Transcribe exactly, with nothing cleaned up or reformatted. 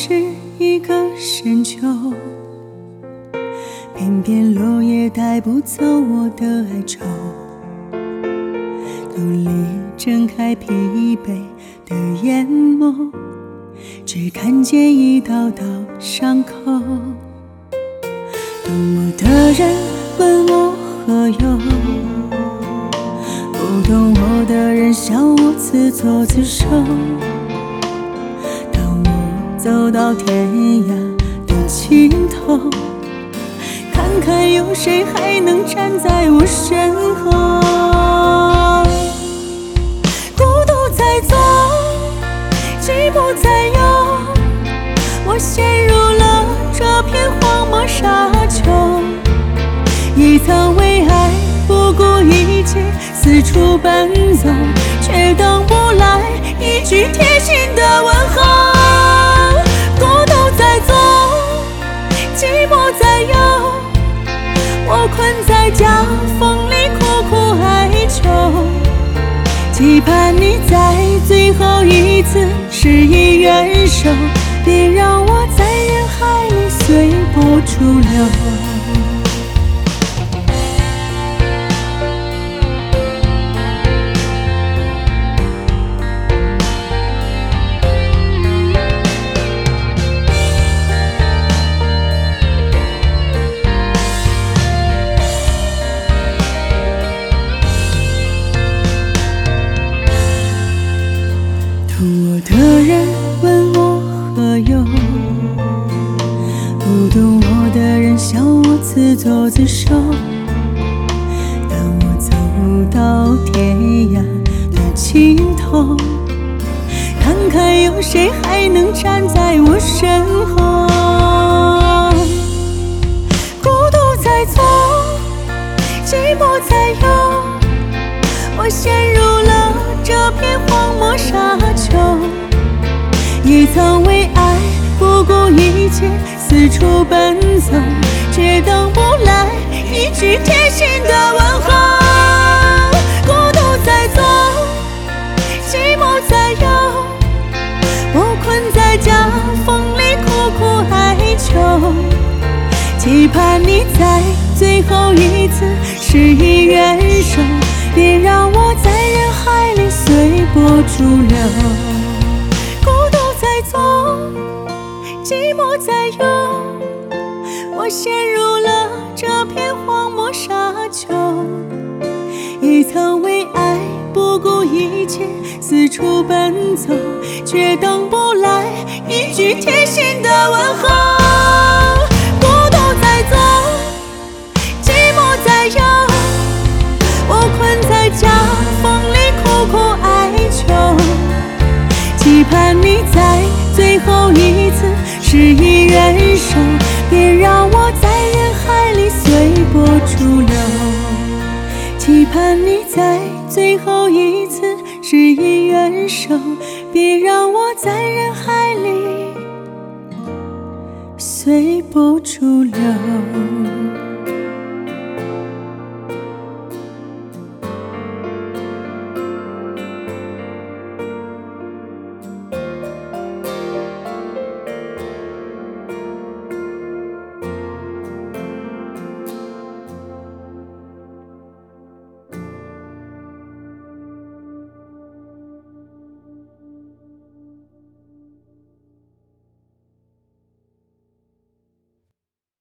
是一个深秋，偏偏落叶带不走我的哀愁，努力睁开疲惫的眼眸，只看见一道道伤口。懂我的人问我何由，不懂我的人笑我自作自受。当我走到天涯的尽头，看看有谁还能站在我身后。孤独在走，寂寞在游，我陷入了这片荒漠沙丘，也曾为爱不顾一切四处奔走，却等不来一句贴心的问候。孤独在走，寂寞在游，我困在夹缝里苦苦哀求，期盼你在最后一次施以援手，别让我在人海里随波逐流。懂我的人问我何由，不懂我的人笑我自作自受。当我走到天涯的尽头，看看有谁还能站在我身后。孤独在走，寂寞在游，我陷入了这片荒漠沙丘，也曾为爱不顾一切四处奔走，却等不来一句贴心的问候。孤独在走，寂寞在游，我困在夹缝里苦苦哀求，期盼你在最后一次施以援手，别让我在人海里随波逐流。孤独在走，寂寞在游，我陷入了这片荒漠沙丘，也曾为爱不顾一切四处奔走，却等不来一句贴心的问候。孤独在走，寂寞在游，我困在夹缝里苦苦哀求，期盼你在最后一次施以援手，别让我在人海里随波逐流。期盼你在最后一次施以援手，别让我在人海里随波逐流。